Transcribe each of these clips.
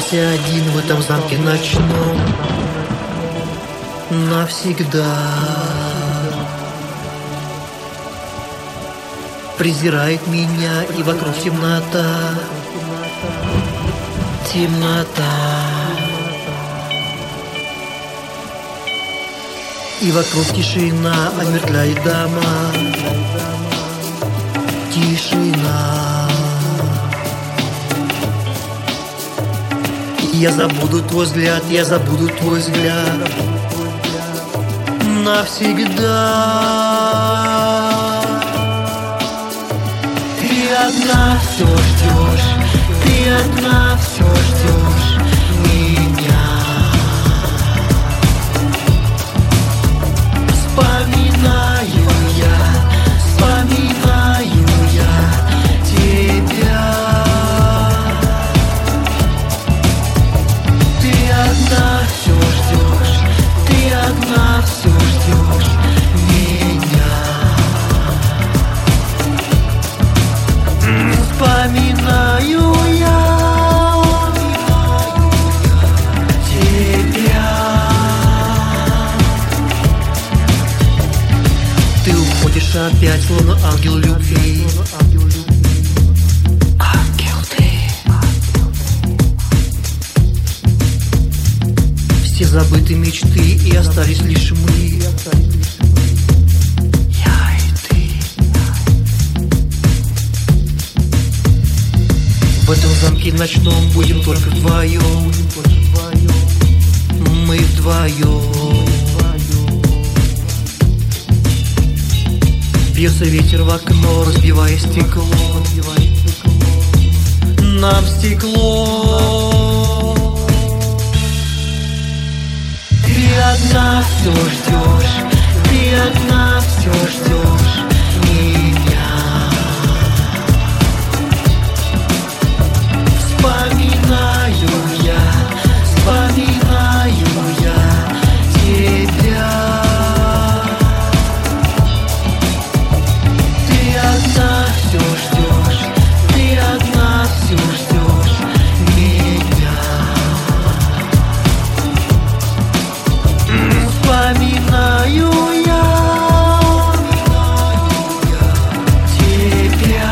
Останься один в этом замке ночном навсегда. Презирает меня, и вокруг темнота, темнота. И вокруг тишина, омертвляет дома, тишина. Я забуду твой взгляд, я забуду твой взгляд навсегда. Ты одна все ждешь, ты одна все ждешь меня. Вспоминаю я тебя. Ты одна все ждешь, ты одна все ждешь меня. Вспоминаю я тебя. Ты уходишь опять, словно ангел любви. Ангел ты. Все забыты мечты, и остались лишь мы. Я и ты. В этом замке ночном будем только вдвоем. Мы вдвоем. Бьется ветер в окно, разбивая стекло. Нам стекло. Ты одна все ждешь, ты одна все ждешь меня. Вспоминаю я тебя. Ты одна все ждешь, ты одна все ждешь меня. Вспоминаю я тебя.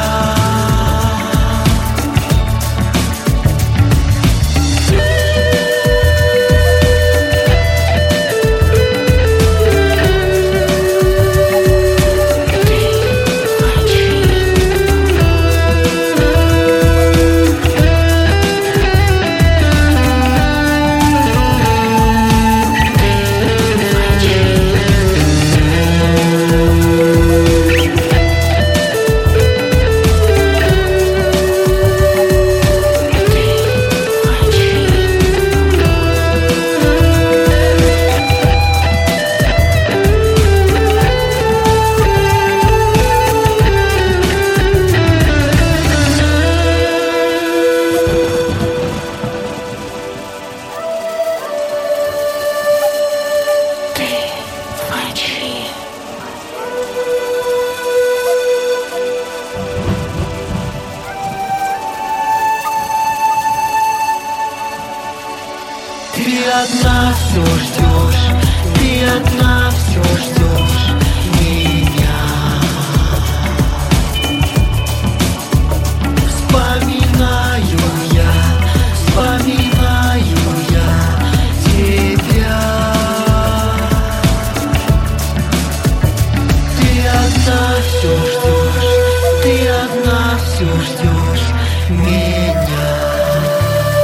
Ты одна все ждешь, ты одна все ждешь меня. Вспоминаю я тебя. Ты одна все ждешь, ты одна все ждешь меня.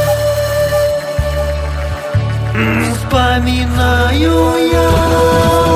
Вспоминаю я